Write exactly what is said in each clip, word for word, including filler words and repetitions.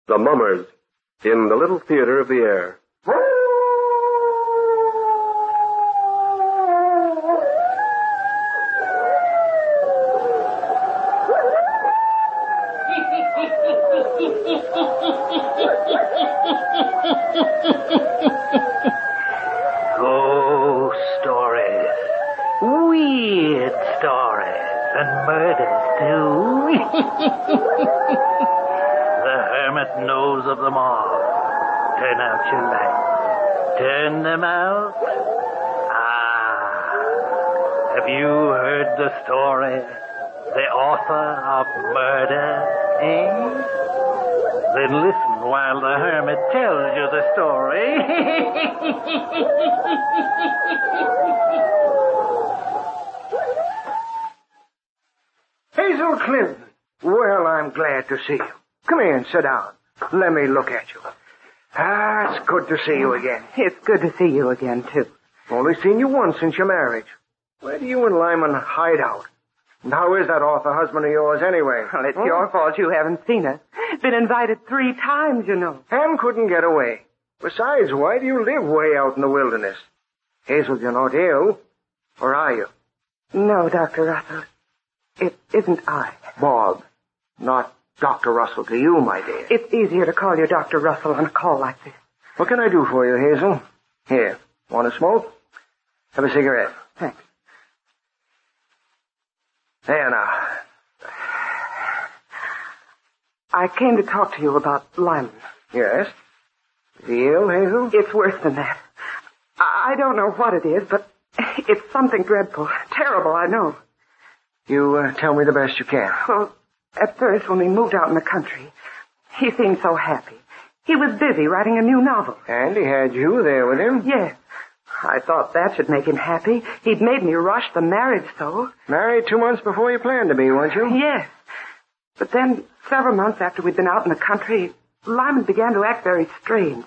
The Mummers, in the Little Theater of the Air. Ghost stories. Weird stories. And murders, too. The hermit knows of them all. Turn out your lights. Turn them out. Ah. Have you heard the story? The author of murder, eh? Then listen while the hermit tells you the story. Hazel Clinton. Well, I'm glad to see you. Come here and sit down. Let me look at you. Ah, it's good to see you again. It's good to see you again, too. Only seen you once since your marriage. Where do you and Lyman hide out? And how is that author husband of yours anyway? Well, it's huh? your fault you haven't seen us. Been invited three times, you know. Ham couldn't get away. Besides, why do you live way out in the wilderness? Hazel, you're not ill. Or are you? No, Doctor Russell. It isn't I. Bob. Not Doctor Russell to you, my dear. It's easier to call you Doctor Russell on a call like this. What can I do for you, Hazel? Here. Want to smoke? Have a cigarette. Thanks. There now. I came to talk to you about Lyman. Yes? Is he ill, Hazel? It's worse than that. I, I don't know what it is, but it's something dreadful. Terrible, I know. You uh, tell me the best you can. Well, at first, when we moved out in the country, he seemed so happy. He was busy writing a new novel. And he had you there with him? Yes. I thought that should make him happy. He'd made me rush the marriage so. Married two months before you planned to be, weren't you? Yes. But then, several months after we'd been out in the country, Lyman began to act very strange.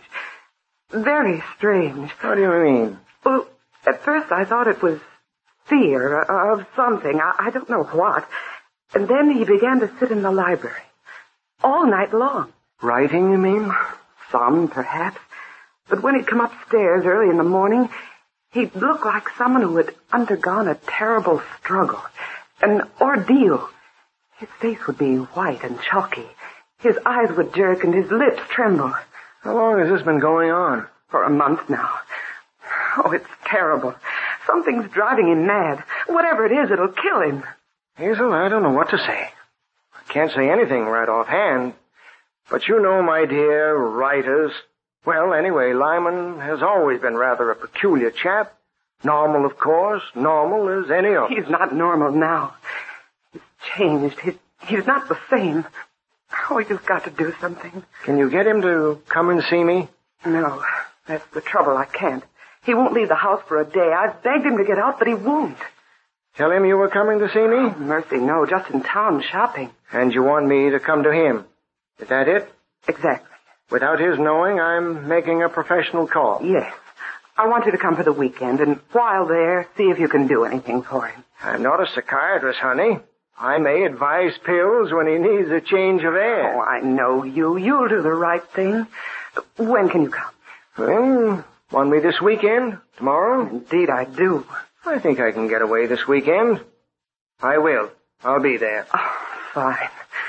Very strange. What do you mean? Well, at first I thought it was fear of something. I, I don't know what. And then he began to sit in the library. All night long. Writing, you mean? Some, perhaps. But when he'd come upstairs early in the morning, he'd look like someone who had undergone a terrible struggle. An ordeal. His face would be white and chalky. His eyes would jerk and his lips tremble. How long has this been going on? For a month now. Oh, it's terrible. Something's driving him mad. Whatever it is, it'll kill him. Hazel, I don't know what to say. I can't say anything right offhand. But you know, my dear, writers... Well, anyway, Lyman has always been rather a peculiar chap. Normal, of course. Normal as any other. He's not normal now. He's changed. He's, he's not the same. Oh, you've got to do something. Can you get him to come and see me? No, that's the trouble. I can't. He won't leave the house for a day. I've begged him to get out, but he won't. Tell him you were coming to see me? Oh, mercy, no. Just in town shopping. And you want me to come to him? Is that it? Exactly. Without his knowing, I'm making a professional call. Yes. I want you to come for the weekend, and while there, see if you can do anything for him. I'm not a psychiatrist, honey. I may advise pills when he needs a change of air. Oh, I know you. You'll do the right thing. When can you come? Well, want me this weekend? Tomorrow? Indeed, I do. I think I can get away this weekend. I will. I'll be there. Oh, fine.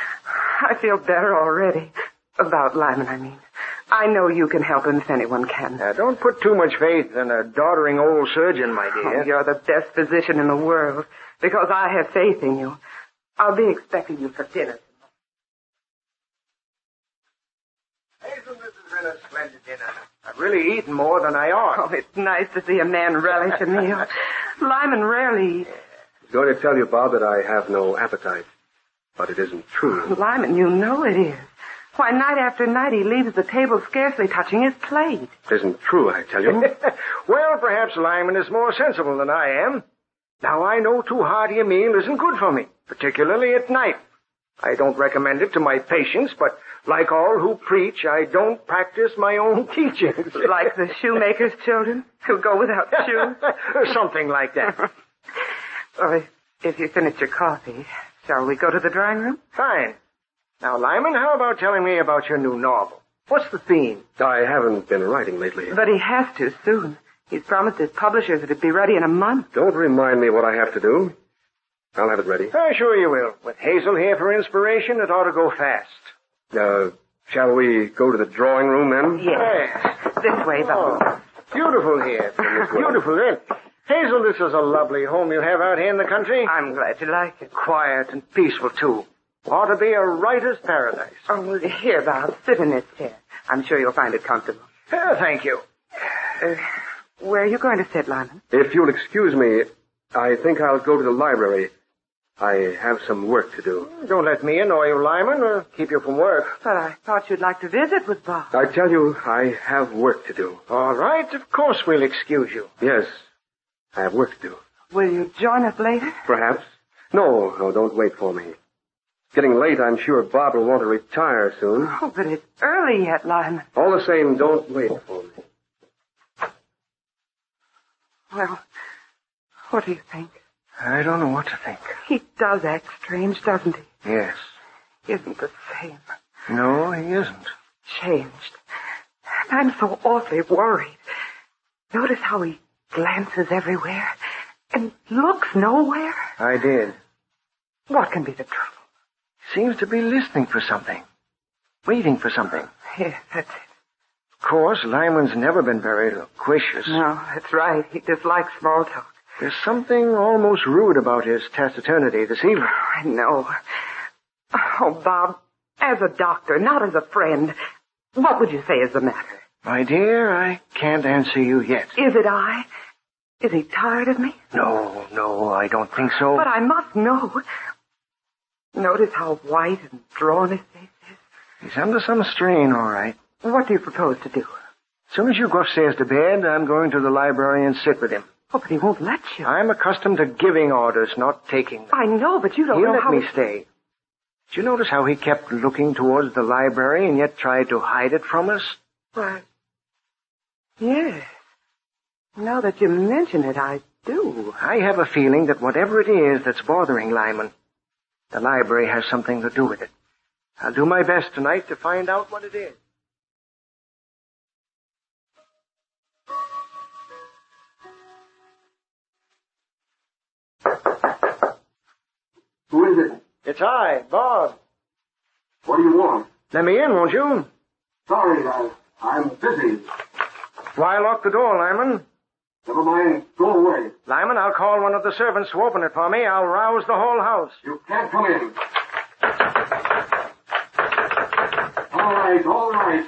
I feel better already. About Lyman, I mean. I know you can help him if anyone can. Now, don't put too much faith in a doddering old surgeon, my dear. Oh, you're the best physician in the world, because I have faith in you. I'll be expecting you for dinner. Hazel, this has been a splendid dinner. I've really eaten more than I ought. Oh, it's nice to see a man relish a meal. Lyman rarely eats. I was going to tell you, Bob, that I have no appetite. But it isn't true. Lyman, you know it is. Why, night after night he leaves the table scarcely touching his plate. It isn't true, I tell you. Well, perhaps Lyman is more sensible than I am. Now, I know too hearty a meal isn't good for me, particularly at night. I don't recommend it to my patients, but like all who preach, I don't practice my own teachings. Like the shoemaker's children who go without shoes? Something like that. Well, if, if you finish your coffee, shall we go to the drawing room? Fine. Now, Lyman, how about telling me about your new novel? What's the theme? I haven't been writing lately. But he has to soon. He's promised his publishers it'd be ready in a month. Don't remind me what I have to do. I'll have it ready. Oh, sure you will. With Hazel here for inspiration, it ought to go fast. Uh, shall we go to the drawing room then? Yes. This way, Bob. Oh, beautiful here. Beautiful, isn't it? Hazel, this is a lovely home you have out here in the country. I'm glad you like it. Quiet and peaceful, too. Ought to be a writer's paradise. Oh, here, Bob. Sit in this chair. I'm sure you'll find it comfortable. Oh, thank you. Uh, where are you going to sit, Lyman? If you'll excuse me, I think I'll go to the library. I have some work to do. Don't let me annoy you, Lyman, or keep you from work. But I thought you'd like to visit with Bob. I tell you, I have work to do. All right, of course we'll excuse you. Yes, I have work to do. Will you join us later? Perhaps. No, no, don't wait for me. It's getting late. I'm sure Bob will want to retire soon. Oh, but it's early yet, Lyman. All the same, don't wait for me. Well, what do you think? I don't know what to think. He does act strange, doesn't he? Yes. Isn't the same. No, he isn't. Changed. I'm so awfully worried. Notice how he glances everywhere and looks nowhere? I did. What can be the trouble? Seems to be listening for something. Waiting for something. Yes, that's it. Of course, Lyman's never been very loquacious. No, that's right. He dislikes small talk. There's something almost rude about his taciturnity this evening. I know. Oh, Bob, as a doctor, not as a friend, what would you say is the matter? My dear, I can't answer you yet. Is it I? Is he tired of me? No, no, I don't think so. But I must know. Notice how white and drawn his face is. He's under some strain, all right. What do you propose to do? As soon as you go upstairs to bed, I'm going to the library and sit with him. Oh, but he won't let you. I'm accustomed to giving orders, not taking them. I know, but you don't He'll know let how... me stay. Did you notice how he kept looking towards the library and yet tried to hide it from us? Why, yes. Now that you mention it, I do. I have a feeling that whatever it is that's bothering Lyman, the library has something to do with it. I'll do my best tonight to find out what it is. Who is it? It's I, Bob. What do you want? Let me in, won't you? Sorry, I, I'm busy. Why lock the door, Lyman? Never mind. Go away. Lyman, I'll call one of the servants to open it for me. I'll rouse the whole house. You can't come in. All right, all right.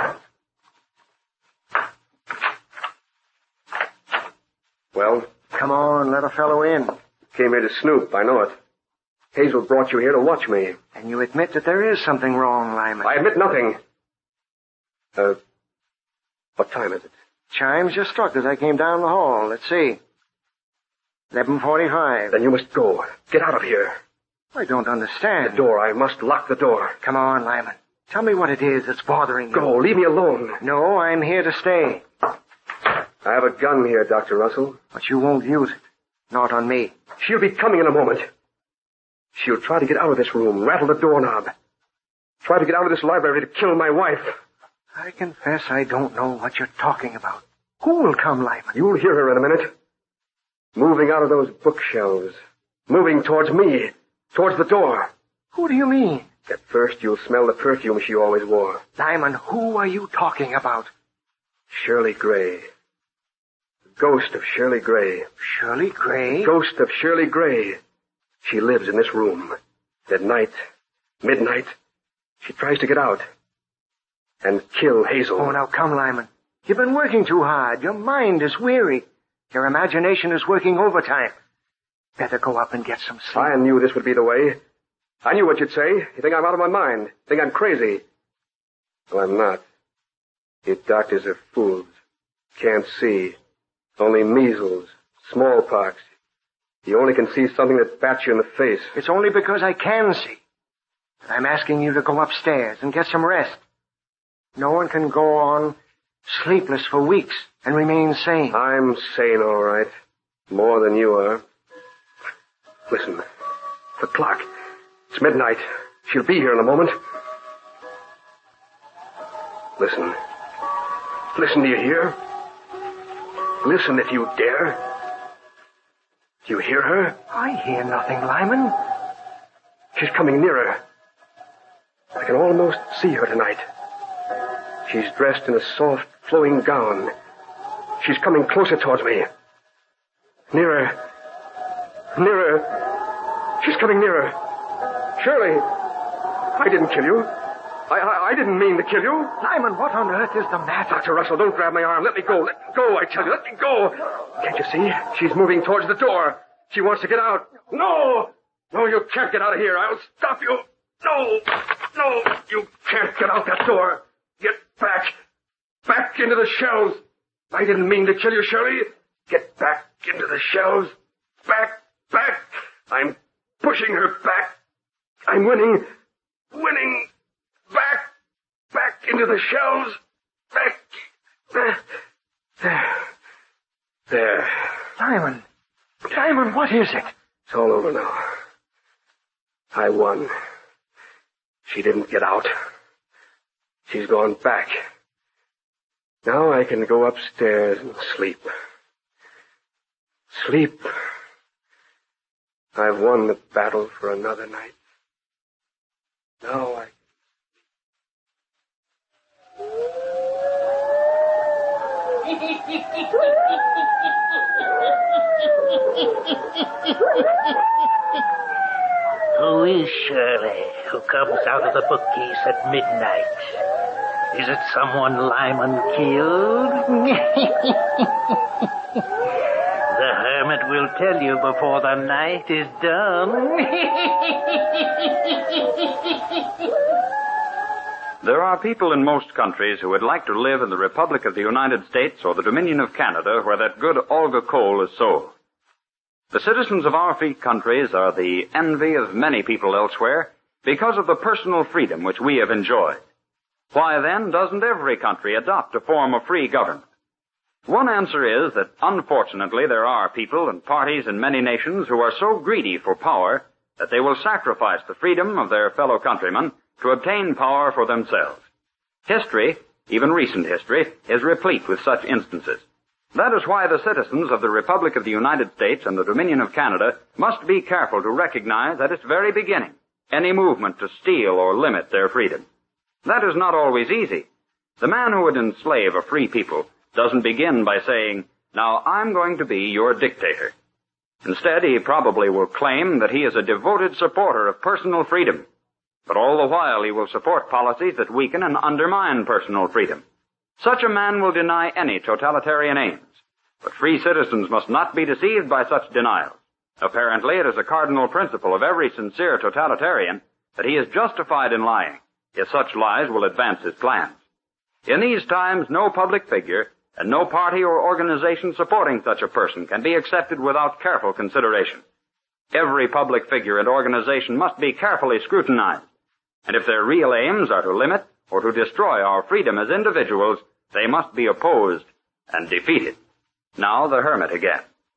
Well? Come on, let a fellow in. Came here to snoop, I know it. Hazel brought you here to watch me. And you admit that there is something wrong, Lyman. I admit nothing. Uh, what time is it? Chimes just struck as I came down the hall. Let's see. eleven forty-five. Then you must go. Get out of here. I don't understand. The door. I must lock the door. Come on, Lyman. Tell me what it is that's bothering you. Go. Leave me alone. No, I'm here to stay. I have a gun here, Doctor Russell. But you won't use it. Not on me. She'll be coming in a moment. She'll try to get out of this room, rattle the doorknob. Try to get out of this library to kill my wife. I confess I don't know what you're talking about. Who will come, Lyman? You'll hear her in a minute. Moving out of those bookshelves. Moving towards me. Towards the door. Who do you mean? At first, you'll smell the perfume she always wore. Lyman, who are you talking about? Shirley Gray. The ghost of Shirley Gray. Shirley Gray? Ghost of Shirley Gray. She lives in this room. At night, midnight, she tries to get out and kill Hazel. Oh, now come, Lyman. You've been working too hard. Your mind is weary. Your imagination is working overtime. Better go up and get some sleep. I knew this would be the way. I knew what you'd say. You think I'm out of my mind. Think I'm crazy. Well, I'm not. You doctors are fools. Can't see. Only measles, smallpox. You only can see something that bats you in the face. It's only because I can see. But I'm asking you to go upstairs and get some rest. No one can go on sleepless for weeks and remain sane. I'm sane, all right. More than you are. Listen. The clock. It's midnight. She'll be here in a moment. Listen. Listen, do you hear? Listen if you dare. Do you hear her? I hear nothing, Lyman. She's coming nearer. I can almost see her tonight. She's dressed in a soft, flowing gown. She's coming closer towards me. Nearer. Nearer. She's coming nearer. Shirley, I didn't kill you. I, I, I didn't mean to kill you. Lyman, what on earth is the matter? Doctor Russell, don't grab my arm. Let me go. Let me go, I tell you. Let me go. Can't you see? She's moving towards the door. She wants to get out. No! No, you can't get out of here. I'll stop you. No! No! You can't get out that door. Get back. Back into the shelves. I didn't mean to kill you, Shirley. Get back into the shelves. Back. Back. I'm pushing her back. I'm winning. Winning. Back. Back into the shelves. Back. There. There. There. Lyman. Lyman, what is it? It's all over now. I won. She didn't get out. She's gone back. Now I can go upstairs and sleep. Sleep. I've won the battle for another night. Now I... Who is Shirley, who comes out of the bookcase at midnight? Is it someone Lyman killed? The hermit will tell you before the night is done. There are people in most countries who would like to live in the Republic of the United States or the Dominion of Canada where that good Olga coal is sold. The citizens of our free countries are the envy of many people elsewhere because of the personal freedom which we have enjoyed. Why then doesn't every country adopt a form of free government? One answer is that unfortunately there are people and parties in many nations who are so greedy for power that they will sacrifice the freedom of their fellow countrymen to obtain power for themselves. History, even recent history, is replete with such instances. That is why the citizens of the Republic of the United States and the Dominion of Canada must be careful to recognize at its very beginning any movement to steal or limit their freedom. That is not always easy. The man who would enslave a free people doesn't begin by saying, "Now I'm going to be your dictator." Instead, he probably will claim that he is a devoted supporter of personal freedom, but all the while he will support policies that weaken and undermine personal freedom. Such a man will deny any totalitarian aims, but free citizens must not be deceived by such denials. Apparently, it is a cardinal principle of every sincere totalitarian that he is justified in lying, if such lies will advance his plans. In these times, no public figure and no party or organization supporting such a person can be accepted without careful consideration. Every public figure and organization must be carefully scrutinized, and if their real aims are to limit or to destroy our freedom as individuals, they must be opposed and defeated. Now the hermit again.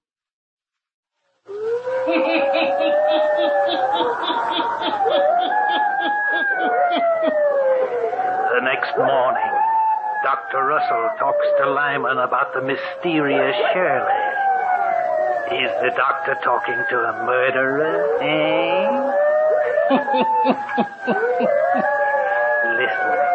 The next morning, Doctor Russell talks to Lyman about the mysterious Shirley. Is the doctor talking to a murderer, eh? Listen.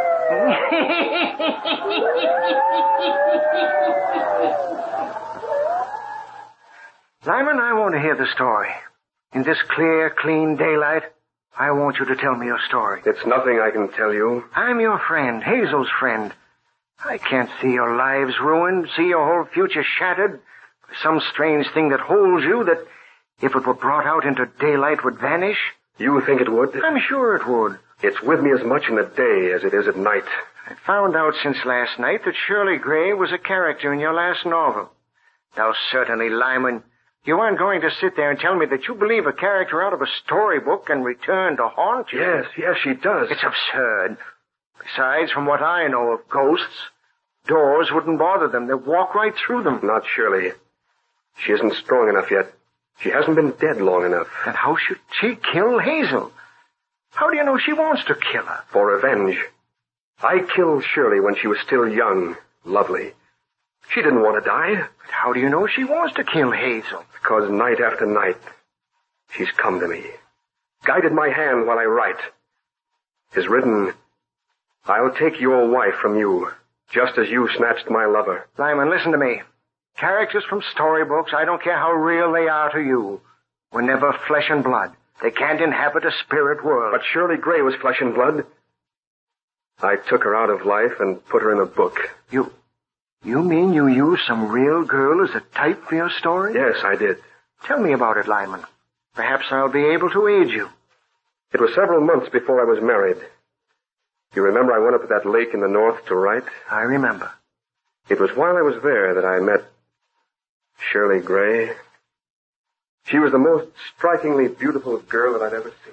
Lyman, I want to hear the story. In this clear, clean daylight, I want you to tell me your story. It's nothing I can tell you. I'm your friend, Hazel's friend. I can't see your lives ruined, see your whole future shattered by some strange thing that holds you that, if it were brought out into daylight, would vanish. You think it would? I'm sure it would. It's with me as much in the day as it is at night. I found out since last night that Shirley Gray was a character in your last novel. Now, certainly, Lyman, you aren't going to sit there and tell me that you believe a character out of a storybook can return to haunt you. Yes, yes, she does. It's absurd. Besides, from what I know of ghosts, doors wouldn't bother them. They'd walk right through them. Not Shirley. She isn't strong enough yet. She hasn't been dead long enough. Then how should she kill Hazel? How do you know she wants to kill her? For revenge. I killed Shirley when she was still young, lovely. She didn't want to die. But how do you know she wants to kill Hazel? Because night after night, she's come to me, guided my hand while I write. Is written, I'll take your wife from you, just as you snatched my lover. Lyman, listen to me. Characters from storybooks, I don't care how real they are to you, were never flesh and blood. They can't inhabit a spirit world. But Shirley Gray was flesh and blood. I took her out of life and put her in a book. You... You mean you used some real girl as a type for your story? Yes, I did. Tell me about it, Lyman. Perhaps I'll be able to aid you. It was several months before I was married. You remember I went up to that lake in the north to write? I remember. It was while I was there that I met Shirley Gray. She was the most strikingly beautiful girl that I'd ever seen.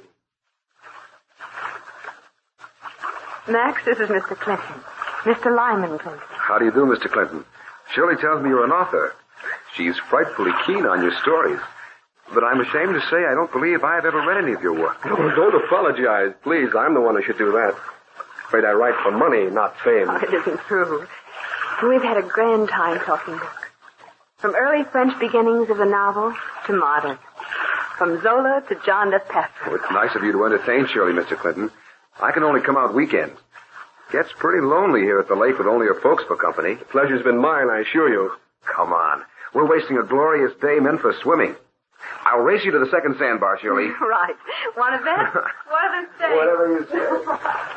Max, this is Mister Clinton. Mister Lyman Clinton. How do you do, Mister Clinton? Shirley tells me you're an author. She's frightfully keen on your stories. But I'm ashamed to say I don't believe I've ever read any of your work. Oh, don't apologize. Please, I'm the one who should do that. Afraid I write for money, not fame. Oh, it isn't true. We've had a grand time talking books. From early French beginnings of the novel to modern. From Zola to John Le Peffer. Oh, it's nice of you to entertain Shirley, Mister Clinton. I can only come out weekends. Gets pretty lonely here at the lake with only her folks for company. The pleasure's been mine, I assure you. Come on. We're wasting a glorious day meant for swimming. I'll race you to the second sandbar, Shirley. Right. Want a bet? What do they say? Whatever you say.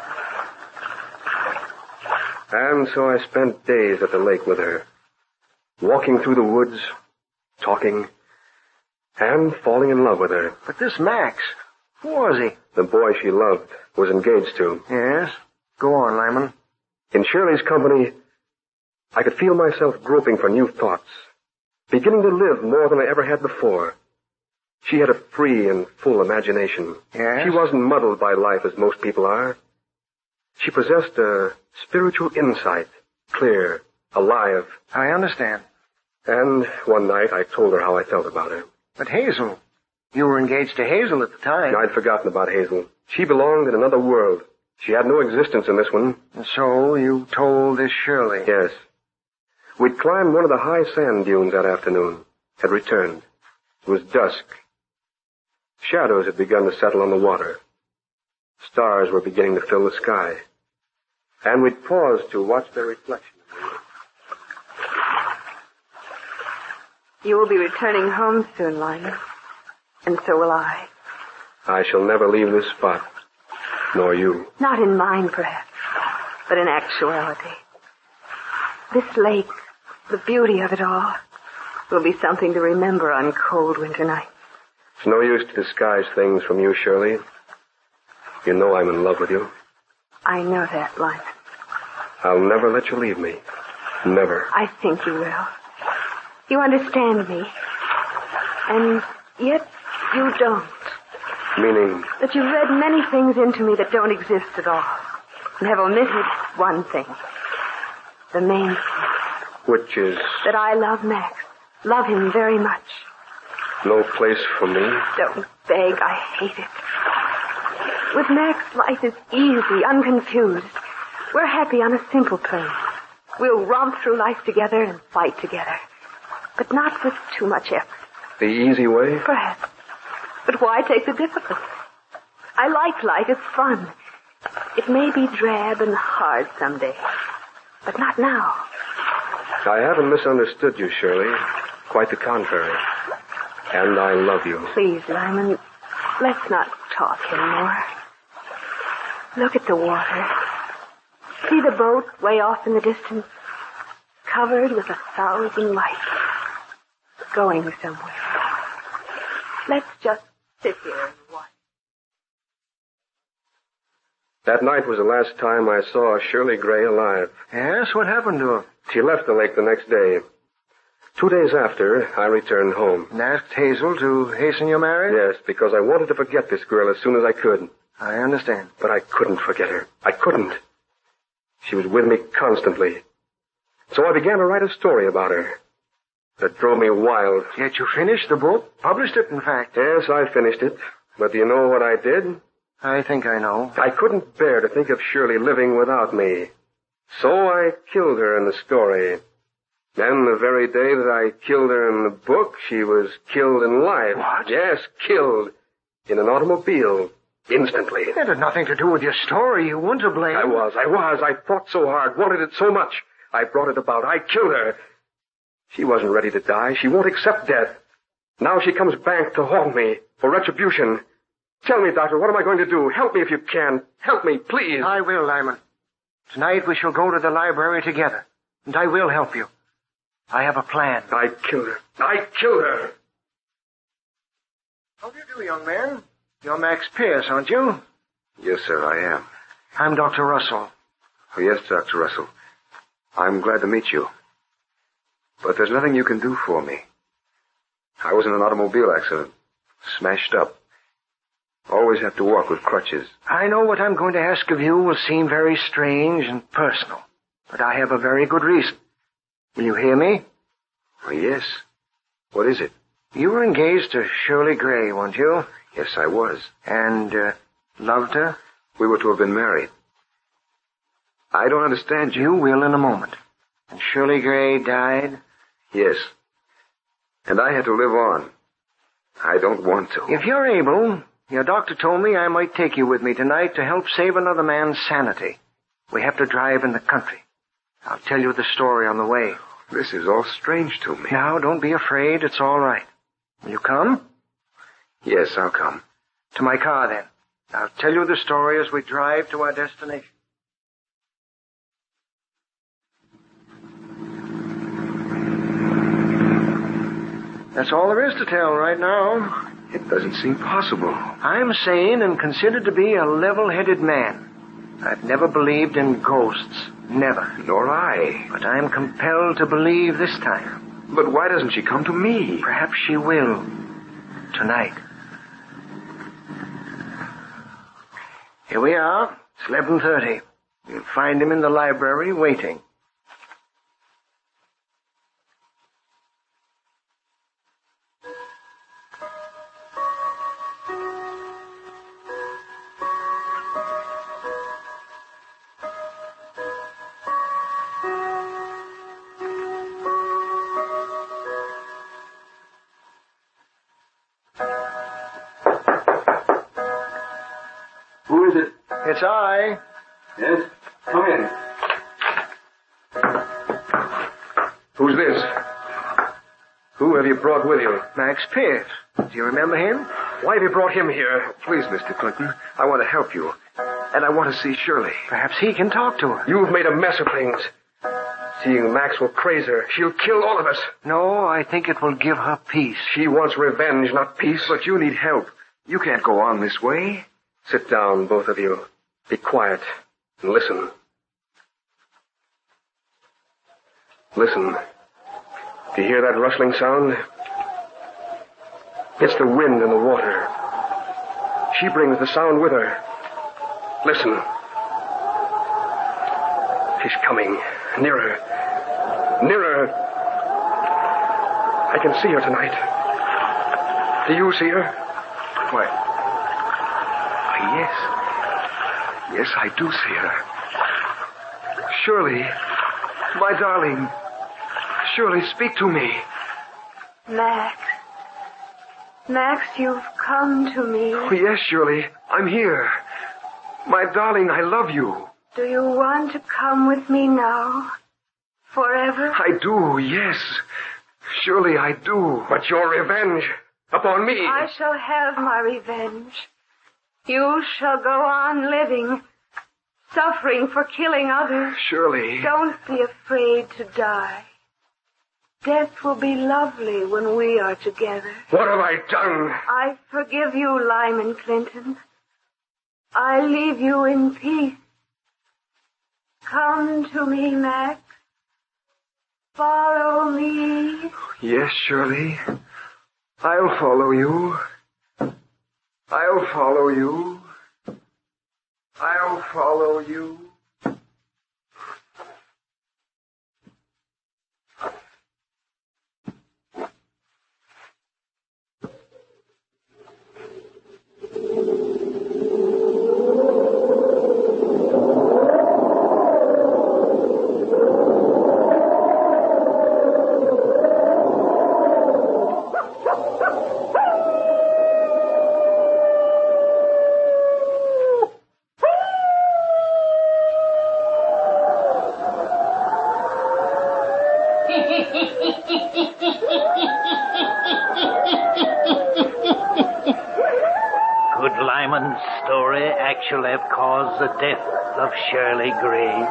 And so I spent days at the lake with her, walking through the woods, talking, and falling in love with her. But this Max, who was he? The boy she loved, was engaged to. Yes? Go on, Lyman. In Shirley's company, I could feel myself groping for new thoughts, beginning to live more than I ever had before. She had a free and full imagination. Yes? She wasn't muddled by life as most people are. She possessed a spiritual insight, clear, alive. I understand. And one night I told her how I felt about her. But Hazel, you were engaged to Hazel at the time. I'd forgotten about Hazel. She belonged in another world. She had no existence in this one. And so you told this Shirley? Yes. We'd climbed one of the high sand dunes that afternoon, had returned. It was dusk. Shadows had begun to settle on the water. Stars were beginning to fill the sky. And we'd paused to watch their reflection. You will be returning home soon, Lyman. And so will I. I shall never leave this spot. Nor you. Not in mind, perhaps, but in actuality. This lake, the beauty of it all, will be something to remember on cold winter nights. It's no use to disguise things from you, Shirley. You know I'm in love with you. I know that, Lyman. I'll never let you leave me. Never. I think you will. You understand me. And yet you don't. Meaning? That you've read many things into me that don't exist at all. And have omitted one thing. The main thing. Which is? That I love Max. Love him very much. No place for me? Don't beg. I hate it. With Max, life is easy, unconfused. We're happy on a simple plane. We'll romp through life together and fight together. But not with too much effort. The easy way? Perhaps. But why take the difficult? I like life. It's fun. It may be drab and hard someday. But not now. I haven't misunderstood you, Shirley. Quite the contrary. And I love you. Please, Lyman, let's not talk anymore. Look at the water. See the boat way off in the distance? Covered with a thousand lights. Going somewhere. Let's just sit here and watch. That night was the last time I saw Shirley Gray alive. Yes? What happened to her? She left the lake the next day. Two days after, I returned home. And asked Hazel to hasten your marriage? Yes, because I wanted to forget this girl as soon as I could. I understand. But I couldn't forget her. I couldn't. She was with me constantly. So I began to write a story about her. That drove me wild. Yet you finished the book? Published it, in fact. Yes, I finished it. But do you know what I did? I think I know. I couldn't bear to think of Shirley living without me. So I killed her in the story. Then the very day that I killed her in the book, she was killed in life. What? Yes, killed. In an automobile. Instantly. That had nothing to do with your story. You weren't to blame. I was, I was. I fought so hard, wanted it so much. I brought it about. I killed her. She wasn't ready to die. She won't accept death. Now she comes back to haunt me for retribution. Tell me, Doctor, what am I going to do? Help me if you can. Help me, please. I will, Lyman. Tonight we shall go to the library together, and I will help you. I have a plan. I killed her. I killed her. How do you do, young man? You're Max Pierce, aren't you? Yes, sir, I am. I'm Doctor Russell. Oh, yes, Doctor Russell. I'm glad to meet you. But there's nothing you can do for me. I was in an automobile accident. Smashed up. Always have to walk with crutches. I know what I'm going to ask of you will seem very strange and personal, but I have a very good reason. Will you hear me? Oh, yes. What is it? You were engaged to Shirley Gray, weren't you? Yes, I was. And, uh, loved her? We were to have been married. I don't understand you. You will in a moment. And Shirley Gray died? Yes. And I had to live on. I don't want to. If you're able, your doctor told me I might take you with me tonight to help save another man's sanity. We have to drive in the country. I'll tell you the story on the way. This is all strange to me. Now, don't be afraid. It's all right. Will you come? Yes, I'll come. To my car, then. I'll tell you the story as we drive to our destination. That's all there is to tell right now. It doesn't seem possible. I'm sane and considered to be a level-headed man. I've never believed in ghosts. Never. Nor I. But I'm compelled to believe this time. But why doesn't she come to me? Perhaps she will. Tonight. Here we are. It's eleven thirty. You'll find him in the library waiting. Who is it? It's I. Yes? Come in. Who's this? Who have you brought with you? Max Pierce. Do you remember him? Why have you brought him here? Please, Mister Clinton, I want to help you. And I want to see Shirley. Perhaps he can talk to her. You've made a mess of things. Seeing Max will craze her. She'll kill all of us. No, I think it will give her peace. She wants revenge, not peace. But you need help. You can't go on this way. Sit down, both of you. Be quiet and listen. Listen. Do you hear that rustling sound? It's the wind and the water. She brings the sound with her. Listen. She's coming. Nearer. Nearer. I can see her tonight. Do you see her? Why? Yes. Yes, I do see her. Shirley. My darling. Shirley, speak to me. Max. Max, you've come to me. Oh, yes, Shirley. I'm here. My darling, I love you. Do you want to come with me now? Forever? I do, yes. Surely I do. But your revenge upon me. I shall have my revenge. You shall go on living, suffering for killing others. Surely. Don't be afraid to die. Death will be lovely when we are together. What have I done? I forgive you, Lyman Clinton. I leave you in peace. Come to me, Max. Follow me. Yes, Shirley. I'll follow you. I'll follow you. I'll follow you. story actually caused the death of Shirley Gray.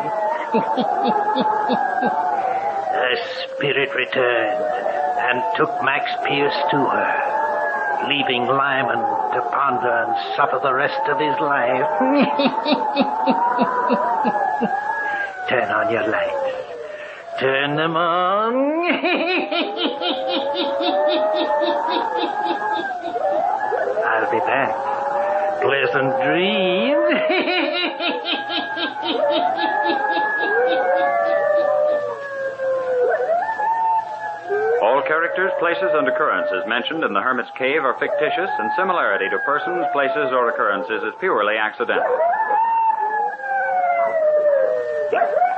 Her spirit returned and took Max Pierce to her, leaving Lyman to ponder and suffer the rest of his life. Turn on your lights. Turn them on. I'll be back. Pleasant dreams. All characters, places, and occurrences mentioned in the Hermit's Cave are fictitious, and similarity to persons, places, or occurrences is purely accidental.